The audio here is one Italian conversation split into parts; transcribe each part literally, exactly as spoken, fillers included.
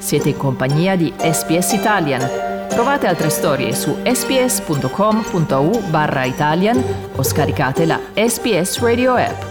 Siete in compagnia di S B S Italian. Trovate altre storie su sbs.com.au barra Italian o scaricate la S B S Radio app.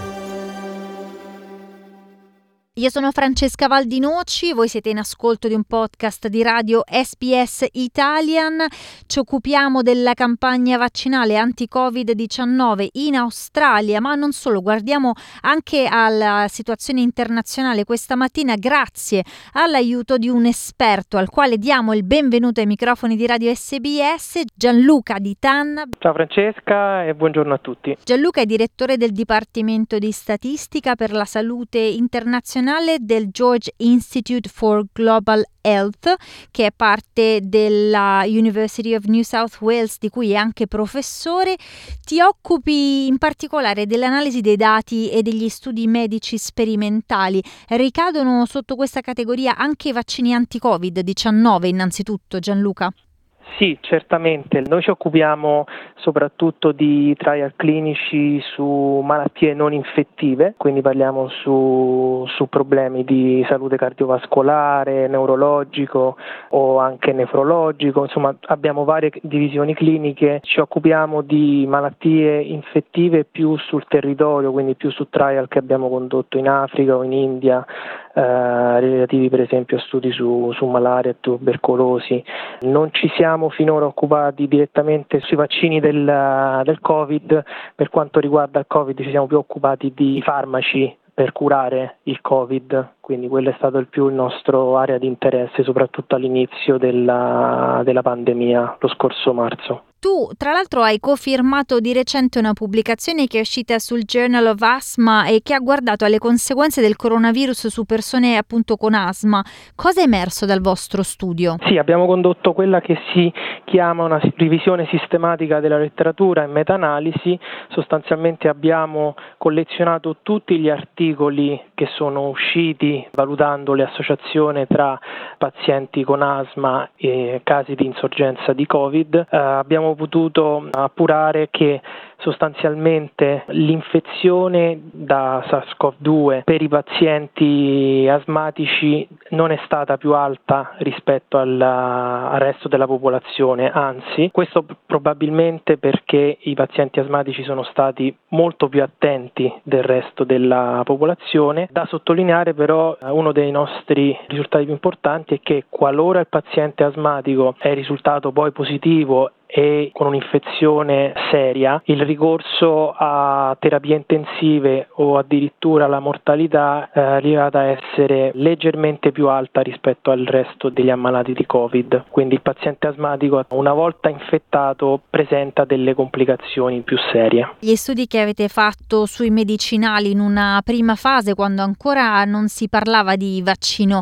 Io sono Francesca Valdinoci, voi siete in ascolto di un podcast di radio S B S Italian. Ci occupiamo della campagna vaccinale anti-covid diciannove in Australia, ma non solo, guardiamo anche alla situazione internazionale questa mattina grazie all'aiuto di un esperto al quale diamo il benvenuto ai microfoni di radio S B S, Gianluca Di Tanna. Ciao Francesca e buongiorno a tutti. Gianluca è direttore del Dipartimento di Statistica per la Salute Internazionale del George Institute for Global Health, che è parte della University of New South Wales, di cui è anche professore. Ti occupi in particolare dell'analisi dei dati e degli studi medici sperimentali. Ricadono sotto questa categoria anche i vaccini anti-covid diciannove, innanzitutto, Gianluca? Sì, certamente. Noi ci occupiamo soprattutto di trial clinici su malattie non infettive, quindi parliamo su, su problemi di salute cardiovascolare, neurologico o anche nefrologico, insomma abbiamo varie divisioni cliniche, ci occupiamo di malattie infettive più sul territorio, quindi più su trial che abbiamo condotto in Africa o in India, eh, relativi per esempio a studi su, su malaria e tubercolosi. Non ci siamo finora occupati direttamente sui vaccini del, del Covid. Per quanto riguarda il Covid ci siamo più occupati di farmaci per curare il Covid, quindi quello è stato il più il nostro area di interesse, soprattutto all'inizio della, della pandemia, lo scorso marzo. Tu, tra l'altro, hai cofirmato di recente una pubblicazione che è uscita sul Journal of Asthma e che ha guardato alle conseguenze del coronavirus su persone appunto con asma. Cosa è emerso dal vostro studio? Sì, abbiamo condotto quella che si chiama una revisione sistematica della letteratura e meta-analisi. Sostanzialmente abbiamo collezionato tutti gli articoli che sono usciti valutando le associazioni tra pazienti con asma e casi di insorgenza di Covid. Eh, abbiamo potuto appurare che sostanzialmente l'infezione da SARS-CoV due per i pazienti asmatici non è stata più alta rispetto al, al resto della popolazione, anzi questo probabilmente perché i pazienti asmatici sono stati molto più attenti del resto della popolazione. Da sottolineare però uno dei nostri risultati più importanti è che qualora il paziente asmatico è risultato poi positivo e con un'infezione seria, il ricorso a terapie intensive o addirittura la mortalità è arrivata a essere leggermente più alta rispetto al resto degli ammalati di Covid. Quindi il paziente asmatico, una volta infettato, presenta delle complicazioni più serie. Gli studi che avete fatto sui medicinali in una prima fase, quando ancora non si parlava di vaccino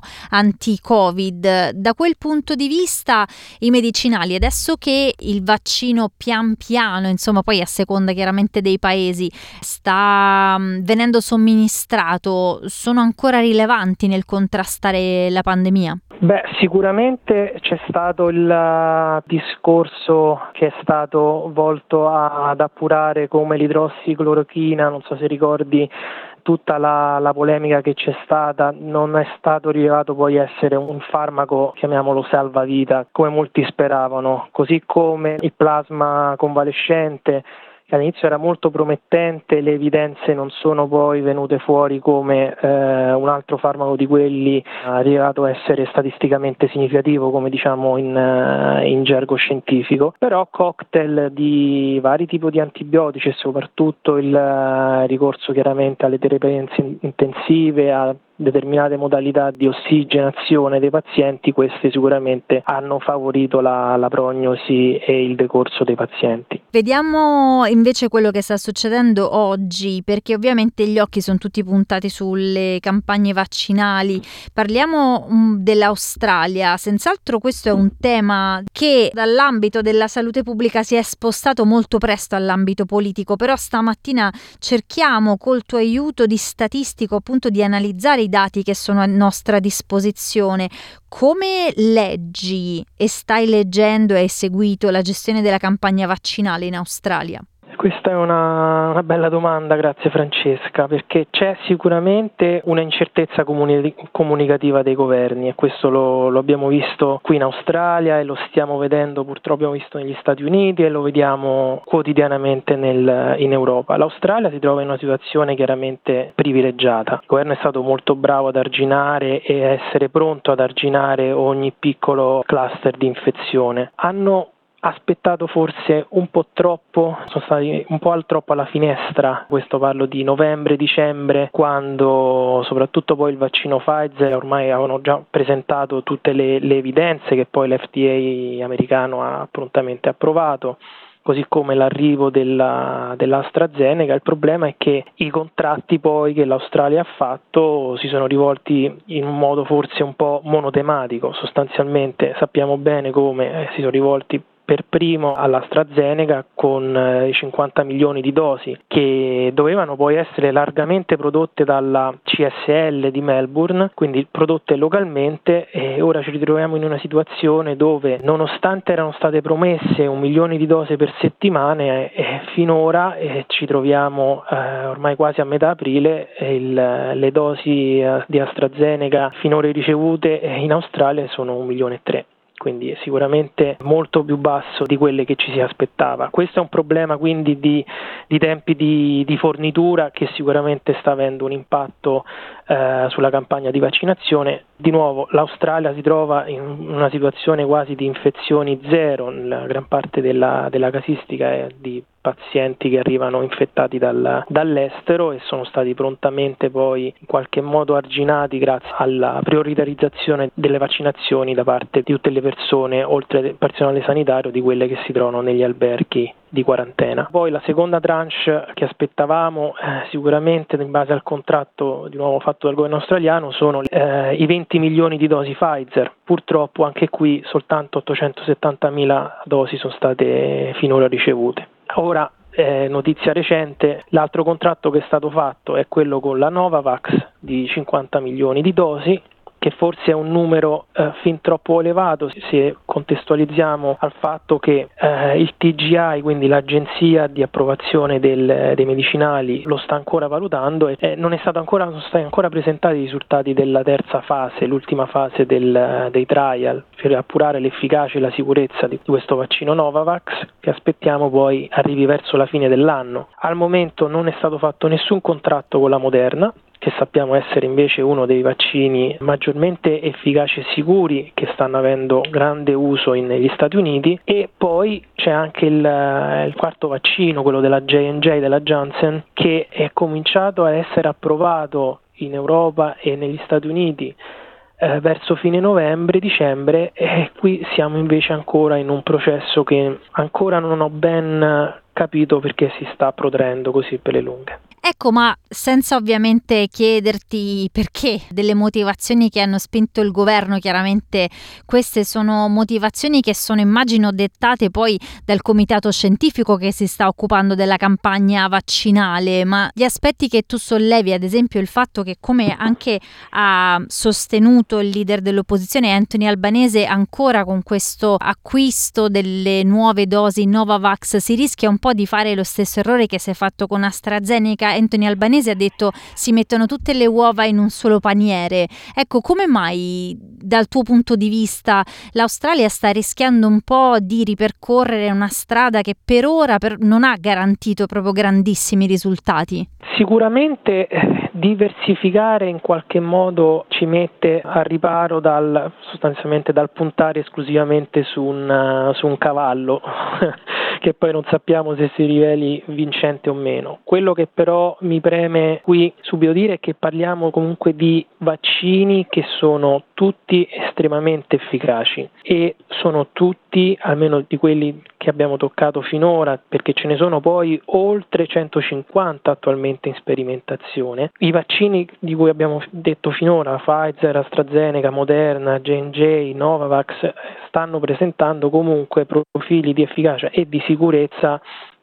anti-Covid, da quel punto di vista i medicinali, adesso che il vaccino pian piano, insomma poi a seconda chiaramente dei paesi, sta venendo somministrato, sono ancora rilevanti nel contrastare la pandemia? Beh, sicuramente c'è stato il discorso che è stato volto ad appurare come l'idrossiclorochina, non so se ricordi tutta la, la polemica che c'è stata, non è stato rilevato poi essere un farmaco, chiamiamolo salvavita, come molti speravano, così come il plasma convalescente, che all'inizio era molto promettente, le evidenze non sono poi venute fuori come eh, un altro farmaco di quelli ha rilevato essere statisticamente significativo, come diciamo in, uh, in gergo scientifico, però cocktail di vari tipi di antibiotici e soprattutto il uh, ricorso chiaramente alle terapie intensive, a determinate modalità di ossigenazione dei pazienti, queste sicuramente hanno favorito la, la prognosi e il decorso dei pazienti. Vediamo invece quello che sta succedendo oggi, perché ovviamente gli occhi sono tutti puntati sulle campagne vaccinali. Parliamo um, dell'Australia. Senz'altro questo è un tema che dall'ambito della salute pubblica si è spostato molto presto all'ambito politico, però stamattina cerchiamo col tuo aiuto di statistico appunto di analizzare i dati che sono a nostra disposizione. Come leggi e stai leggendo e hai seguito la gestione della campagna vaccinale in Australia? Questa è una, una bella domanda, grazie Francesca, perché c'è sicuramente una incertezza comuni- comunicativa dei governi e questo lo, lo abbiamo visto qui in Australia e lo stiamo vedendo purtroppo abbiamo visto negli Stati Uniti e lo vediamo quotidianamente nel, in Europa. L'Australia si trova in una situazione chiaramente privilegiata, il governo è stato molto bravo ad arginare e a essere pronto ad arginare ogni piccolo cluster di infezione. Hanno aspettato forse un po' troppo, sono stati un po' al troppo alla finestra, questo parlo di novembre-dicembre, quando soprattutto poi il vaccino Pfizer ormai avevano già presentato tutte le, le evidenze che poi l'F D A americano ha prontamente approvato, così come l'arrivo della, dell'AstraZeneca. Il problema è che i contratti poi che l'Australia ha fatto si sono rivolti in un modo forse un po' monotematico, sostanzialmente sappiamo bene come eh, si sono rivolti per primo all'AstraZeneca con eh, cinquanta milioni di dosi che dovevano poi essere largamente prodotte dalla C S L di Melbourne, quindi prodotte localmente, e ora ci ritroviamo in una situazione dove nonostante erano state promesse un milione di dosi per settimane eh, finora eh, ci troviamo eh, ormai quasi a metà aprile e il, le dosi eh, di AstraZeneca finora ricevute eh, in Australia sono un milione e tre. Quindi è sicuramente molto più basso di quelle che ci si aspettava. Questo è un problema quindi di, di tempi di, di fornitura che sicuramente sta avendo un impatto eh, sulla campagna di vaccinazione. Di nuovo l'Australia si trova in una situazione quasi di infezioni zero, la gran parte della, della casistica è di pazienti che arrivano infettati dal, dall'estero e sono stati prontamente poi in qualche modo arginati grazie alla prioritarizzazione delle vaccinazioni da parte di tutte le persone, oltre al personale sanitario, di quelle che si trovano negli alberghi di quarantena. Poi la seconda tranche che aspettavamo eh, sicuramente in base al contratto di nuovo fatto dal governo australiano sono eh, i venti milioni di dosi Pfizer. Purtroppo anche qui soltanto ottocentosettantamila dosi sono state finora ricevute. Ora, eh, notizia recente, l'altro contratto che è stato fatto è quello con la Novavax di cinquanta milioni di dosi, che forse è un numero eh, fin troppo elevato se contestualizziamo al fatto che eh, il T G I, quindi l'agenzia di approvazione del, dei medicinali, lo sta ancora valutando e eh, non è stato ancora, non sono stati ancora presentati i risultati della terza fase, l'ultima fase del, dei trial, per appurare l'efficacia e la sicurezza di questo vaccino Novavax, che aspettiamo poi arrivi verso la fine dell'anno. Al momento non è stato fatto nessun contratto con la Moderna, che sappiamo essere invece uno dei vaccini maggiormente efficaci e sicuri che stanno avendo grande uso in, negli Stati Uniti, e poi c'è anche il, il quarto vaccino, quello della J and J, della Janssen, che è cominciato a essere approvato in Europa e negli Stati Uniti eh, verso fine novembre-dicembre, e qui siamo invece ancora in un processo che ancora non ho ben capito perché si sta protraendo così per le lunghe. Ecco, ma senza ovviamente chiederti perché, delle motivazioni che hanno spinto il governo, chiaramente queste sono motivazioni che sono, immagino, dettate poi dal comitato scientifico che si sta occupando della campagna vaccinale, ma gli aspetti che tu sollevi, ad esempio il fatto che, come anche ha sostenuto il leader dell'opposizione Anthony Albanese, ancora con questo acquisto delle nuove dosi Novavax si rischia un po' di fare lo stesso errore che si è fatto con AstraZeneca. Anthony Albanese ha detto si mettono tutte le uova in un solo paniere. Ecco, come mai dal tuo punto di vista l'Australia sta rischiando un po' di ripercorrere una strada che per ora per, non ha garantito proprio grandissimi risultati? Sicuramente eh, diversificare in qualche modo ci mette a riparo dal, sostanzialmente dal puntare esclusivamente su un, uh, su un cavallo che poi non sappiamo se si riveli vincente o meno. Quello che però mi preme qui subito dire è che parliamo comunque di vaccini che sono tutti estremamente efficaci e sono tutti, almeno di quelli che abbiamo toccato finora, perché ce ne sono poi oltre centocinquanta attualmente in sperimentazione. I vaccini di cui abbiamo detto finora, Pfizer, AstraZeneca, Moderna, J and J, Novavax, stanno presentando comunque profili di efficacia e di sicurezza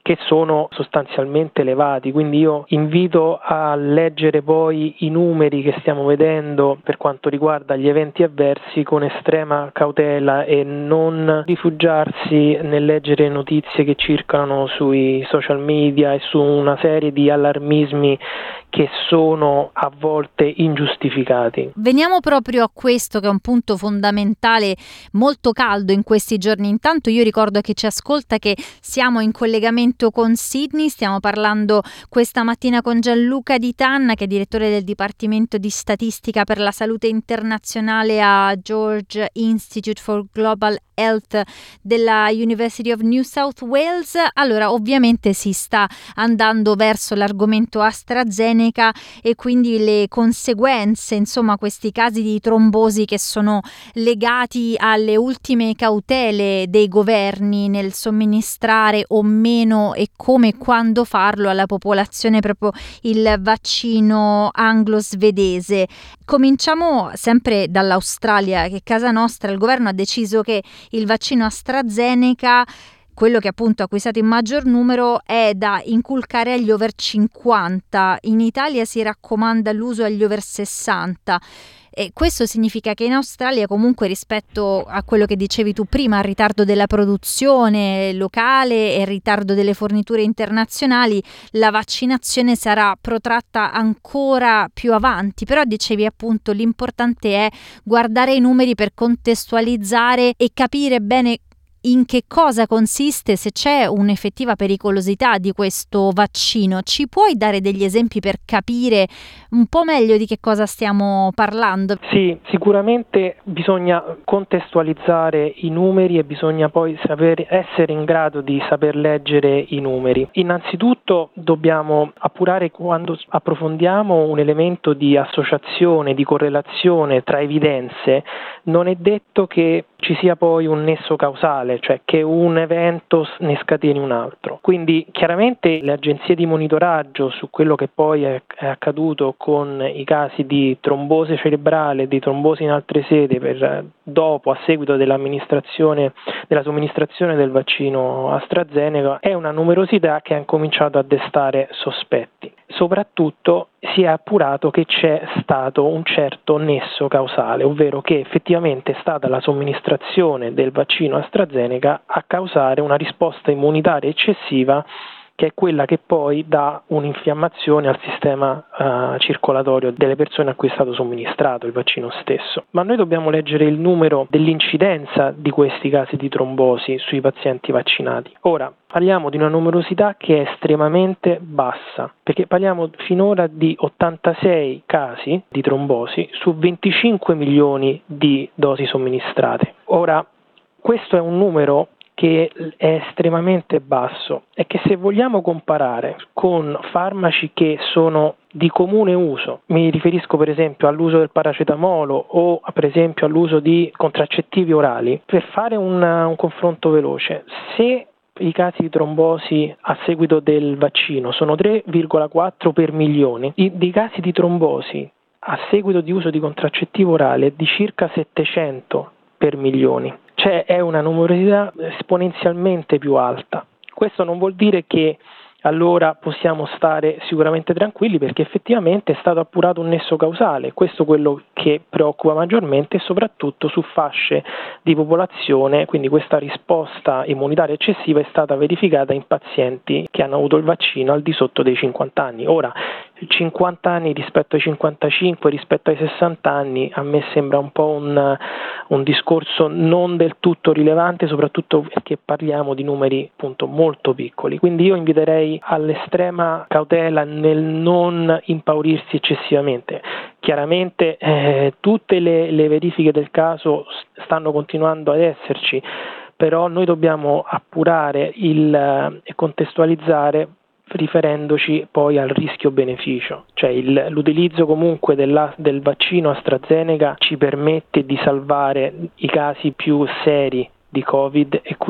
che sono sostanzialmente elevati, quindi io invito a leggere poi i numeri che stiamo vedendo per quanto riguarda gli eventi avversi con estrema cautela e non rifugiarsi nel leggere notizie che circolano sui social media e su una serie di allarmismi che sono a volte ingiustificati. Veniamo proprio a questo, che è un punto fondamentale, molto caldo in questi giorni. Intanto io ricordo a chi ci ascolta che siamo in collegamento con Sydney, stiamo parlando questa mattina con Gianluca Di Tanna, che è direttore del Dipartimento di Statistica per la Salute Internazionale a George Institute for Global Health della University of New South Wales. Allora, ovviamente si sta andando verso l'argomento AstraZeneca e quindi le conseguenze, insomma, questi casi di trombosi che sono legati alle ultime cautele dei governi nel somministrare o meno e come e quando farlo alla popolazione proprio il vaccino anglo-svedese. Cominciamo sempre dall'Australia, che casa nostra. Il governo ha deciso che il vaccino AstraZeneca, quello che appunto ha acquistato in maggior numero, è da inculcare agli over cinquanta. In Italia si raccomanda l'uso agli over sessanta. E questo significa che in Australia, comunque, rispetto a quello che dicevi tu prima, il ritardo della produzione locale e il ritardo delle forniture internazionali, la vaccinazione sarà protratta ancora più avanti. Però dicevi appunto l'importante è guardare i numeri per contestualizzare e capire bene in che cosa consiste, se c'è un'effettiva pericolosità di questo vaccino. Ci puoi dare degli esempi per capire un po' meglio di che cosa stiamo parlando? Sì, sicuramente bisogna contestualizzare i numeri e bisogna poi saper essere in grado di saper leggere i numeri. Innanzitutto dobbiamo appurare, quando approfondiamo un elemento di associazione, di correlazione tra evidenze, non è detto che ci sia poi un nesso causale, cioè che un evento ne scateni un altro. Quindi chiaramente le agenzie di monitoraggio su quello che poi è, è accaduto con i casi di trombose cerebrale, di trombosi in altre sedi per dopo, a seguito dell'amministrazione, della somministrazione del vaccino AstraZeneca, è una numerosità che ha incominciato a destare sospetti. Soprattutto si è appurato che c'è stato un certo nesso causale, ovvero che effettivamente è stata la somministrazione del vaccino AstraZeneca a causare una risposta immunitaria eccessiva, che è quella che poi dà un'infiammazione al sistema uh, circolatorio delle persone a cui è stato somministrato il vaccino stesso. Ma noi dobbiamo leggere il numero dell'incidenza di questi casi di trombosi sui pazienti vaccinati. Ora, parliamo di una numerosità che è estremamente bassa, perché parliamo finora di ottantasei casi di trombosi su venticinque milioni di dosi somministrate. Ora, questo è un numero che è estremamente basso e che, se vogliamo comparare con farmaci che sono di comune uso, mi riferisco per esempio all'uso del paracetamolo o per esempio all'uso di contraccettivi orali, per fare un, un confronto veloce, se i casi di trombosi a seguito del vaccino sono tre virgola quattro per milione, i, dei casi di trombosi a seguito di uso di contraccettivo orale è di circa settecento per milioni. Cioè è una numerosità esponenzialmente più alta. Questo non vuol dire che allora possiamo stare sicuramente tranquilli, perché effettivamente è stato appurato un nesso causale. Questo è quello che preoccupa maggiormente, soprattutto su fasce di popolazione, quindi questa risposta immunitaria eccessiva è stata verificata in pazienti che hanno avuto il vaccino al di sotto dei cinquanta anni. Ora, cinquanta anni rispetto ai cinquantacinque, rispetto ai sessanta anni, a me sembra un po' un, un discorso non del tutto rilevante, soprattutto perché parliamo di numeri appunto molto piccoli. Quindi io inviterei all'estrema cautela nel non impaurirsi eccessivamente. Chiaramente eh, tutte le, le verifiche del caso stanno continuando ad esserci, però noi dobbiamo appurare il, e eh, contestualizzare riferendoci poi al rischio-beneficio, cioè il, l'utilizzo comunque della, del vaccino AstraZeneca ci permette di salvare i casi più seri di Covid e quindi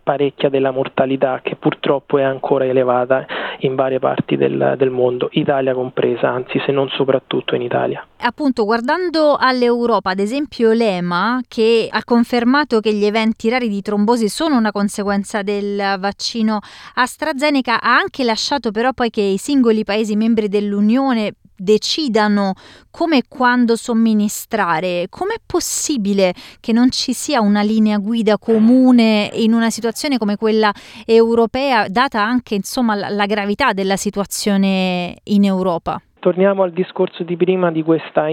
parecchia della mortalità, che purtroppo è ancora elevata in varie parti del, del mondo, Italia compresa, anzi se non soprattutto in Italia. Appunto, guardando all'Europa, ad esempio l'E M A, che ha confermato che gli eventi rari di trombosi sono una conseguenza del vaccino AstraZeneca, ha anche lasciato però poi che i singoli Paesi membri dell'Unione decidano come e quando somministrare. Com'è possibile che non ci sia una linea guida comune in una situazione come quella europea, data anche insomma la, la gravità della situazione in Europa? Torniamo al discorso di prima di questa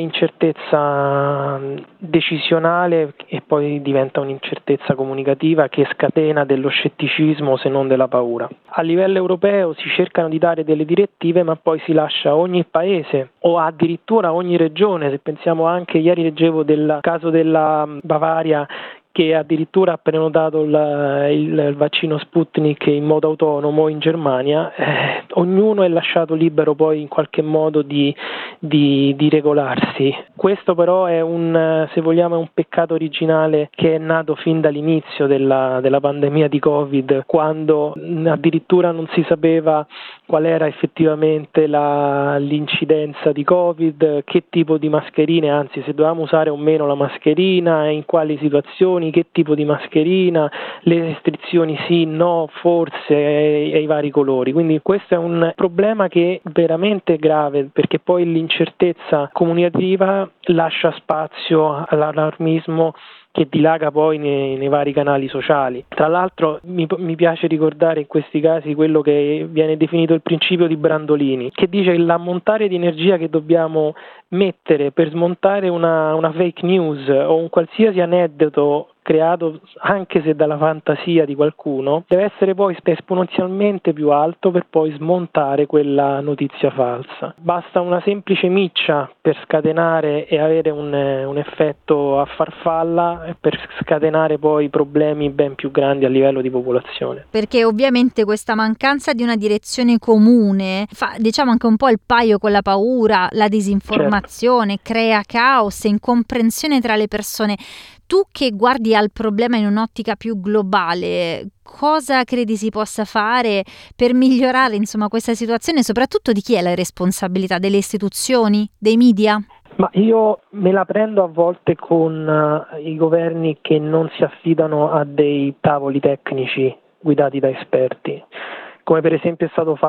incertezza decisionale e poi diventa un'incertezza comunicativa che scatena dello scetticismo se non della paura. A livello europeo si cercano di dare delle direttive, ma poi si lascia ogni paese o addirittura ogni regione. Se pensiamo anche, ieri leggevo del caso della Bavaria, che addirittura ha prenotato il, il vaccino Sputnik in modo autonomo in Germania, eh, ognuno è lasciato libero poi in qualche modo di, di, di regolarsi. Questo però è un, se vogliamo, è un peccato originale che è nato fin dall'inizio della, della pandemia di Covid, quando addirittura non si sapeva qual era effettivamente la, l'incidenza di Covid, che tipo di mascherine, anzi se dovevamo usare o meno la mascherina, in quali situazioni, che tipo di mascherina, le restrizioni sì, no, forse e, e i vari colori. Quindi questo è un problema che è veramente grave, perché poi l'incertezza comunicativa lascia spazio all'allarmismo che dilaga poi nei, nei vari canali sociali. Tra l'altro mi, mi piace ricordare in questi casi quello che viene definito il principio di Brandolini, che dice che l'ammontare di energia che dobbiamo mettere per smontare una, una fake news o un qualsiasi aneddoto creato anche se dalla fantasia di qualcuno deve essere poi esponenzialmente più alto per poi smontare quella notizia falsa. Basta una semplice miccia per scatenare e avere un, un effetto a farfalla, per scatenare poi problemi ben più grandi a livello di popolazione. Perché ovviamente questa mancanza di una direzione comune fa, diciamo, anche un po' il paio con la paura, la disinformazione, certo, crea caos e incomprensione tra le persone. Tu che guardi al problema in un'ottica più globale, cosa credi si possa fare per migliorare insomma questa situazione, e soprattutto di chi è la responsabilità? Delle istituzioni? Dei media? Ma io me la prendo a volte con uh, i governi che non si affidano a dei tavoli tecnici guidati da esperti, come per esempio è stato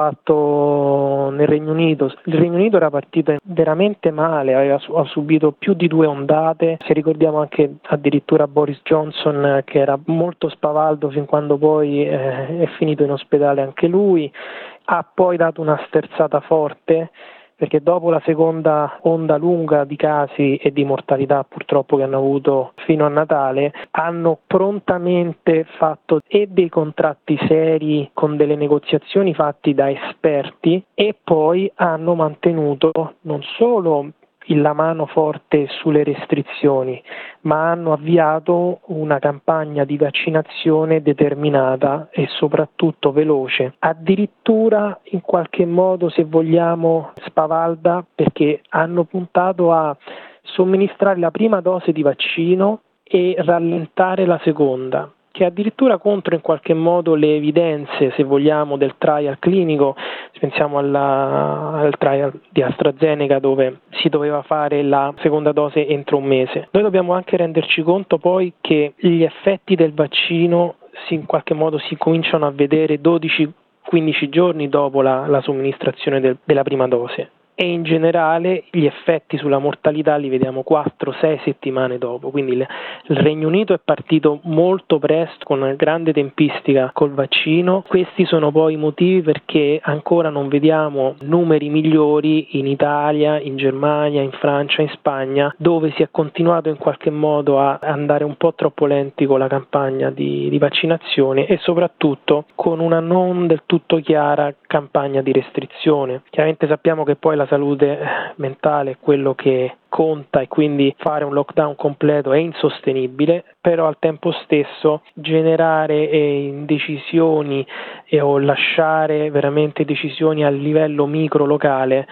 fatto nel Regno Unito. Il Regno Unito era partito veramente male, aveva ha subito più di due ondate, se ricordiamo anche addirittura Boris Johnson, che era molto spavaldo fin quando poi eh, è finito in ospedale anche lui, ha poi dato una sterzata forte, perché dopo la seconda onda lunga di casi e di mortalità purtroppo che hanno avuto fino a Natale, hanno prontamente fatto e dei contratti seri con delle negoziazioni fatti da esperti e poi hanno mantenuto non solo la mano forte sulle restrizioni, ma hanno avviato una campagna di vaccinazione determinata e soprattutto veloce, addirittura in qualche modo, se vogliamo, spavalda, perché hanno puntato a somministrare la prima dose di vaccino e rallentare la seconda, che è addirittura contro in qualche modo le evidenze, se vogliamo, del trial clinico. Pensiamo alla, al trial di AstraZeneca, dove si doveva fare la seconda dose entro un mese. Noi dobbiamo anche renderci conto poi che gli effetti del vaccino si, in qualche modo si cominciano a vedere dodici quindici giorni dopo la, la somministrazione del, della prima dose. E in generale gli effetti sulla mortalità li vediamo quattro sei settimane dopo, quindi il, il Regno Unito è partito molto presto con una grande tempistica col vaccino. Questi sono poi i motivi perché ancora non vediamo numeri migliori in Italia, in Germania, in Francia, in Spagna, dove si è continuato in qualche modo a andare un po' troppo lenti con la campagna di, di vaccinazione e soprattutto con una non del tutto chiara campagna di restrizione. Chiaramente sappiamo che poi la salute mentale è quello che conta e quindi fare un lockdown completo è insostenibile, però al tempo stesso generare eh, indecisioni e o lasciare veramente decisioni a livello micro locale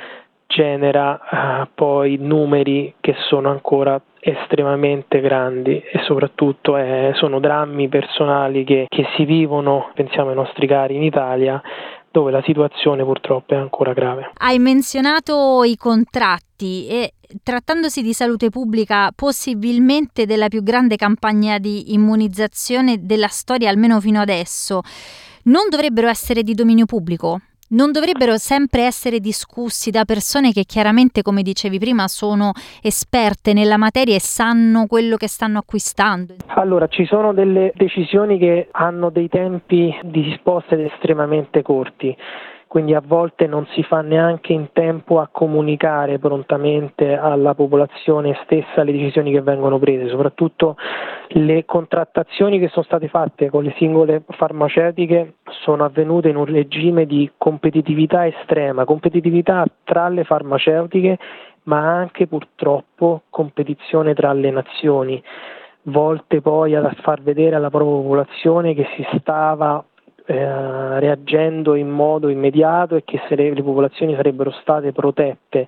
genera uh, poi numeri che sono ancora estremamente grandi e soprattutto eh, sono drammi personali che, che si vivono, pensiamo ai nostri cari in Italia, dove la situazione purtroppo è ancora grave. Hai menzionato i contratti e trattandosi di salute pubblica, possibilmente della più grande campagna di immunizzazione della storia, almeno fino adesso, non dovrebbero essere di dominio pubblico? Non dovrebbero sempre essere discussi da persone che chiaramente, come dicevi prima, sono esperte nella materia e sanno quello che stanno acquistando? Allora, ci sono delle decisioni che hanno dei tempi di risposta estremamente corti, quindi a volte non si fa neanche in tempo a comunicare prontamente alla popolazione stessa le decisioni che vengono prese, soprattutto le contrattazioni che sono state fatte con le singole farmaceutiche sono avvenute in un regime di competitività estrema, competitività tra le farmaceutiche, ma anche purtroppo competizione tra le nazioni, volte poi a far vedere alla propria popolazione che si stava eh, reagendo in modo immediato e che sare- le popolazioni sarebbero state protette,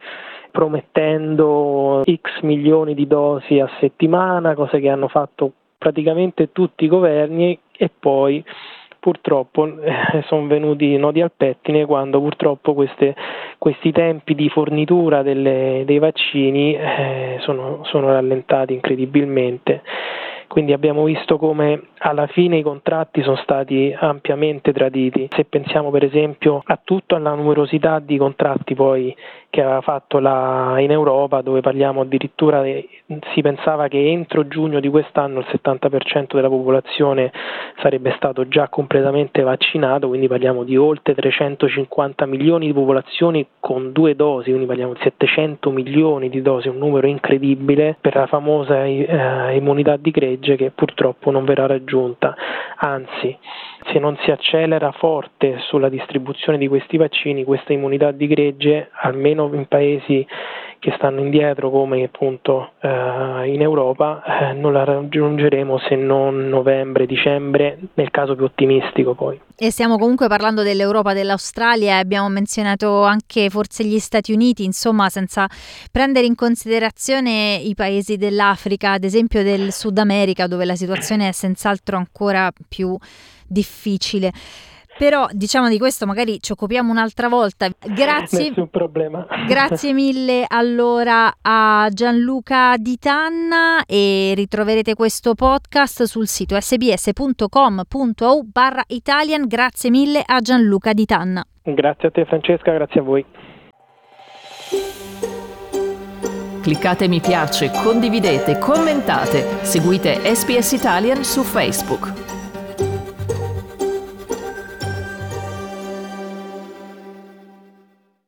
promettendo X milioni di dosi a settimana, cose che hanno fatto praticamente tutti i governi, e poi purtroppo eh, sono venuti nodi al pettine quando purtroppo queste, questi tempi di fornitura delle, dei vaccini eh, sono, sono rallentati incredibilmente. Quindi abbiamo visto come alla fine i contratti sono stati ampiamente traditi. Se pensiamo per esempio a tutta la numerosità di contratti poi che aveva fatto la, in Europa, dove parliamo addirittura, de, si pensava che entro giugno di quest'anno il settanta per cento della popolazione sarebbe stato già completamente vaccinato, quindi parliamo di oltre trecentocinquanta milioni di popolazioni con due dosi, quindi parliamo di settecento milioni di dosi, un numero incredibile per la famosa eh, immunità di gregge che purtroppo non verrà raggiunta. Anzi, se non si accelera forte sulla distribuzione di questi vaccini, questa immunità di gregge, almeno in paesi che stanno indietro come appunto eh, in Europa, eh, non la raggiungeremo se non novembre, dicembre, nel caso più ottimistico poi. E stiamo comunque parlando dell'Europa, dell'Australia, e abbiamo menzionato anche forse gli Stati Uniti, insomma senza prendere in considerazione i paesi dell'Africa, ad esempio del Sud America, dove la situazione è senz'altro ancora più difficile. Però diciamo di questo magari ci occupiamo un'altra volta. Grazie. Nessun problema. Grazie mille allora a Gianluca Di Tanna, e ritroverete questo podcast sul sito sbs.com.au barra Italian. Grazie mille a Gianluca Di Tanna. Grazie a te Francesca, grazie a voi. Cliccate mi piace, condividete, commentate, seguite S B S Italian su Facebook.